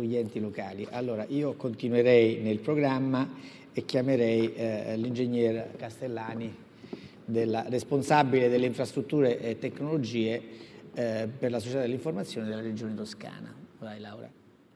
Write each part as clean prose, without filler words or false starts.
gli enti locali. Allora io continuerei nel programma e chiamerei l'ingegner Castellani, responsabile delle infrastrutture e tecnologie per la società dell'informazione della Regione Toscana. Vai Laura.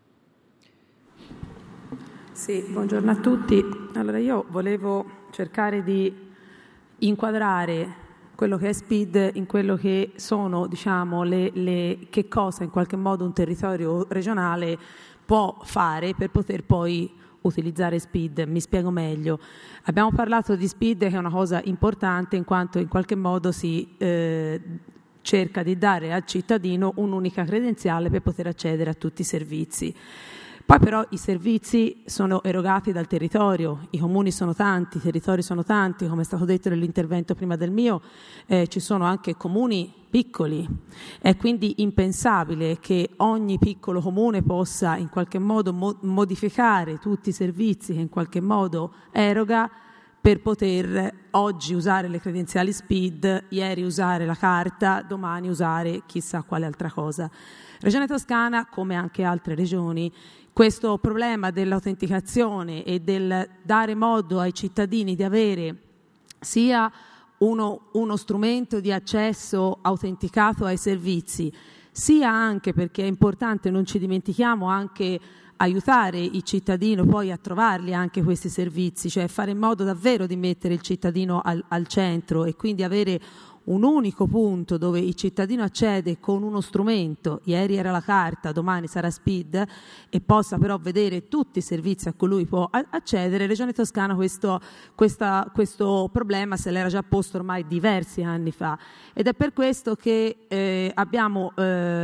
Sì, buongiorno a tutti. Allora io volevo cercare di inquadrare quello che è SPID in quello che sono, diciamo, che cosa in qualche modo un territorio regionale può fare per poter poi utilizzare SPID. Mi spiego meglio. Abbiamo parlato di SPID, che è una cosa importante in quanto in qualche modo si cerca di dare al cittadino un'unica credenziale per poter accedere a tutti i servizi. Poi però i servizi sono erogati dal territorio, i comuni sono tanti, i territori sono tanti, come è stato detto nell'intervento prima del mio, ci sono anche comuni piccoli. È quindi impensabile che ogni piccolo comune possa in qualche modo modificare tutti i servizi che in qualche modo eroga per poter oggi usare le credenziali SPID, ieri usare la carta, domani usare chissà quale altra cosa. Regione Toscana, come anche altre regioni, questo problema dell'autenticazione e del dare modo ai cittadini di avere sia uno strumento di accesso autenticato ai servizi, sia anche, perché è importante, non ci dimentichiamo, anche aiutare il cittadino poi a trovarli anche questi servizi, cioè fare in modo davvero di mettere il cittadino al centro e quindi avere un unico punto dove il cittadino accede con uno strumento, ieri era la carta, domani sarà SPID, e possa però vedere tutti i servizi a cui lui può accedere. Regione Toscana questo problema se l'era già posto ormai diversi anni fa, ed è per questo che abbiamo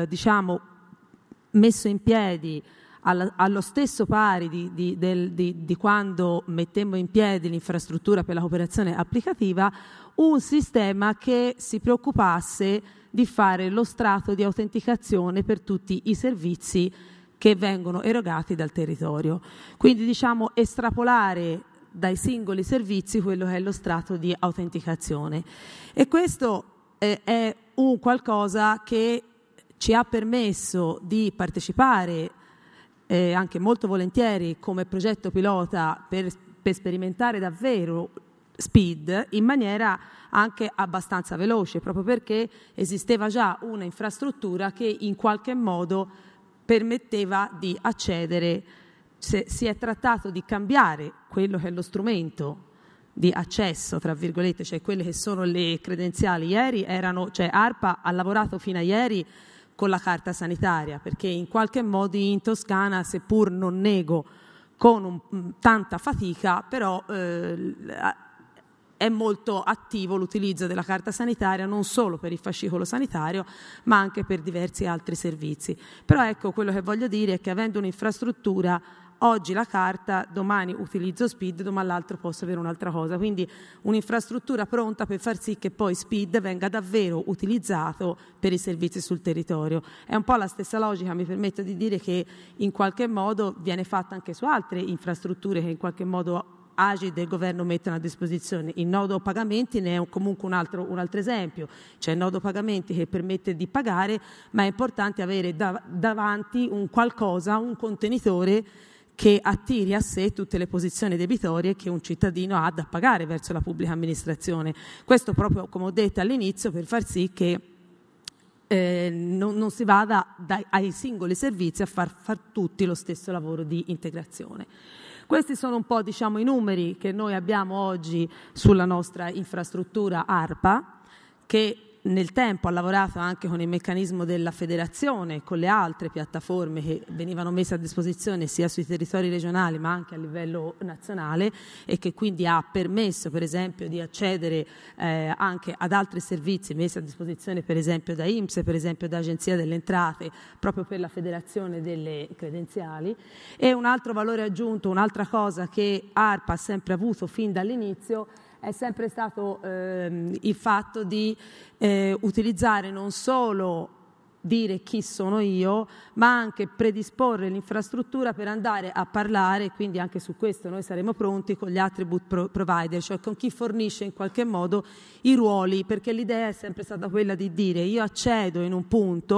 messo in piedi allo stesso pari di quando mettemmo in piedi l'infrastruttura per la cooperazione applicativa, un sistema che si preoccupasse di fare lo strato di autenticazione per tutti i servizi che vengono erogati dal territorio. Quindi diciamo estrapolare dai singoli servizi quello che è lo strato di autenticazione. E questo è un qualcosa che ci ha permesso di partecipare anche molto volentieri come progetto pilota per sperimentare davvero SPID in maniera anche abbastanza veloce, proprio perché esisteva già una infrastruttura che in qualche modo permetteva di accedere. Si è trattato di cambiare quello che è lo strumento di accesso, tra virgolette, cioè quelle che sono le credenziali. Ieri ARPA ha lavorato fino a ieri con la carta sanitaria, perché in qualche modo in Toscana, seppur non nego con tanta fatica, però è molto attivo l'utilizzo della carta sanitaria non solo per il fascicolo sanitario ma anche per diversi altri servizi. Però ecco, quello che voglio dire è che avendo un'infrastruttura, oggi la carta, domani utilizzo SPID, domani l'altro posso avere un'altra cosa, quindi un'infrastruttura pronta per far sì che poi SPID venga davvero utilizzato per i servizi sul territorio. È un po' la stessa logica, mi permetto di dire, che in qualche modo viene fatta anche su altre infrastrutture che in qualche modo Agid e il governo mettono a disposizione. Il nodo pagamenti ne è comunque un altro esempio. C'è il nodo pagamenti che permette di pagare, ma è importante avere davanti un qualcosa, un contenitore che attiri a sé tutte le posizioni debitorie che un cittadino ha da pagare verso la pubblica amministrazione. Questo proprio, come ho detto all'inizio, per far sì che non si vada ai singoli servizi a far tutti lo stesso lavoro di integrazione. Questi sono un po', diciamo, i numeri che noi abbiamo oggi sulla nostra infrastruttura ARPA, che nel tempo ha lavorato anche con il meccanismo della federazione, con le altre piattaforme che venivano messe a disposizione sia sui territori regionali ma anche a livello nazionale, e che quindi ha permesso per esempio di accedere anche ad altri servizi messi a disposizione per esempio da INPS, per esempio da Agenzia delle Entrate, proprio per la federazione delle credenziali. E un altro valore aggiunto, un'altra cosa che ARPA ha sempre avuto fin dall'inizio, è sempre stato il fatto di utilizzare non solo dire chi sono io, ma anche predisporre l'infrastruttura per andare a parlare, quindi anche su questo noi saremo pronti con gli attribute provider, cioè con chi fornisce in qualche modo i ruoli, perché l'idea è sempre stata quella di dire io accedo in un punto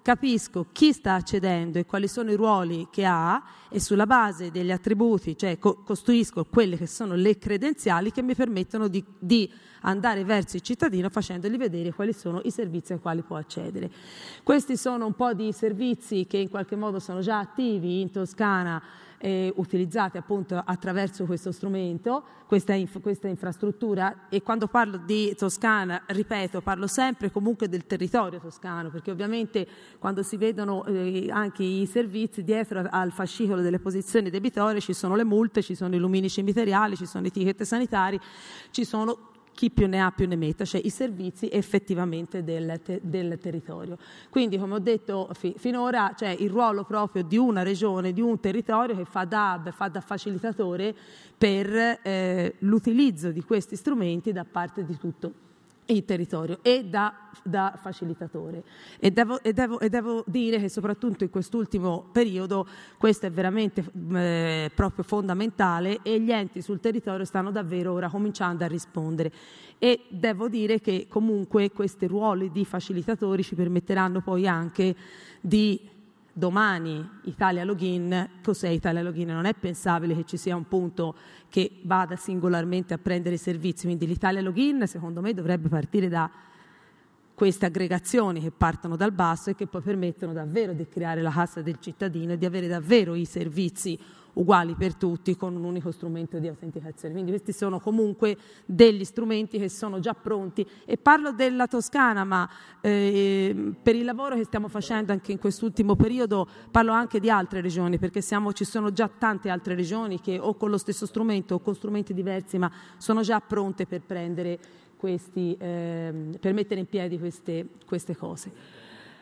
capisco chi sta accedendo e quali sono i ruoli che ha, e sulla base degli attributi, cioè costruisco quelle che sono le credenziali che mi permettono di andare verso il cittadino facendogli vedere quali sono i servizi ai quali può accedere. Questi sono un po' di servizi che in qualche modo sono già attivi in Toscana, utilizzati appunto attraverso questo strumento, questa infrastruttura. E quando parlo di Toscana, ripeto, parlo sempre comunque del territorio toscano, perché ovviamente quando si vedono anche i servizi, dietro al fascicolo delle posizioni debitorie ci sono le multe, ci sono i lumini cimiteriali, ci sono i ticket sanitari, ci sono chi più ne ha più ne metta, cioè i servizi effettivamente del territorio. Quindi, come ho detto finora, c'è il ruolo proprio di una regione, di un territorio che fa da hub, fa da facilitatore per l'utilizzo di questi strumenti da parte di tutto il territorio e da facilitatore. E devo dire che soprattutto in quest'ultimo periodo questo è veramente proprio fondamentale, e gli enti sul territorio stanno davvero ora cominciando a rispondere, e devo dire che comunque questi ruoli di facilitatori ci permetteranno poi anche di domani Italia Login. Cos'è Italia Login? Non è pensabile che ci sia un punto che vada singolarmente a prendere i servizi, quindi l'Italia Login secondo me dovrebbe partire da queste aggregazioni che partono dal basso e che poi permettono davvero di creare la cassa del cittadino e di avere davvero i servizi uguali per tutti con un unico strumento di autenticazione. Quindi questi sono comunque degli strumenti che sono già pronti, e parlo della Toscana, ma per il lavoro che stiamo facendo anche in quest'ultimo periodo parlo anche di altre regioni, perché ci sono già tante altre regioni che o con lo stesso strumento o con strumenti diversi, ma sono già pronte per prendere per mettere in piedi queste cose.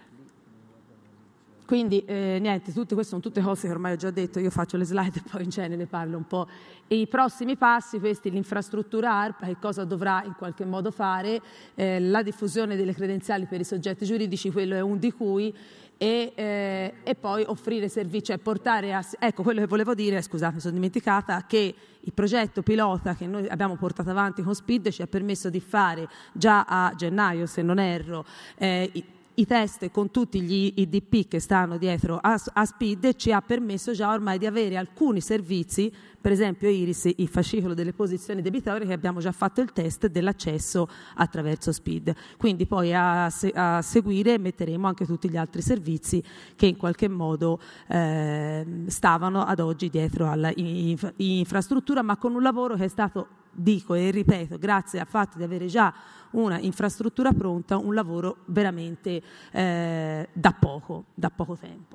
Quindi niente, queste sono tutte cose che ormai ho già detto, io faccio le slide e poi in genere parlo un po'. E i prossimi passi, l'infrastruttura ARPA, che cosa dovrà in qualche modo fare? La diffusione delle credenziali per i soggetti giuridici, quello è un di cui, e poi offrire servizi, cioè portare a... Ecco, quello che volevo dire, scusate, mi sono dimenticata, che il progetto pilota che noi abbiamo portato avanti con SPID ci ha permesso di fare già a gennaio, se non erro, i test con tutti gli IDP che stanno dietro a SPID, ci ha permesso già ormai di avere alcuni servizi, per esempio Iris, il fascicolo delle posizioni debitorie, che abbiamo già fatto il test dell'accesso attraverso SPID. Quindi poi a seguire metteremo anche tutti gli altri servizi che in qualche modo stavano ad oggi dietro all'infrastruttura, ma con un lavoro che è stato, dico e ripeto, grazie al fatto di avere già una infrastruttura pronta, un lavoro veramente da poco tempo.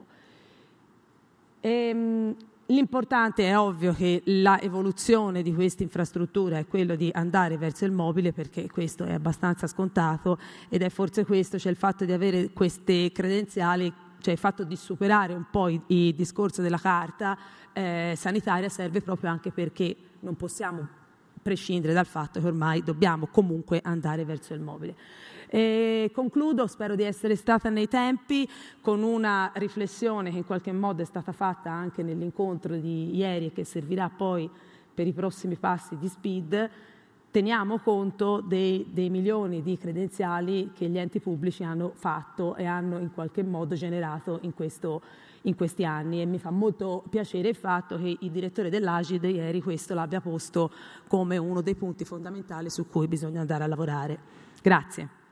L'importante è ovvio che l'evoluzione di questa infrastruttura è quello di andare verso il mobile, perché questo è abbastanza scontato, ed è forse questo, cioè il fatto di avere queste credenziali, cioè il fatto di superare un po' il discorso della carta sanitaria, serve proprio anche perché non possiamo prescindere dal fatto che ormai dobbiamo comunque andare verso il mobile. Concludo, spero di essere stata nei tempi, con una riflessione che in qualche modo è stata fatta anche nell'incontro di ieri e che servirà poi per i prossimi passi di SPID. Teniamo conto dei milioni di credenziali che gli enti pubblici hanno fatto e hanno in qualche modo generato in questi anni, e mi fa molto piacere il fatto che il direttore dell'Agid ieri questo l'abbia posto come uno dei punti fondamentali su cui bisogna andare a lavorare. Grazie.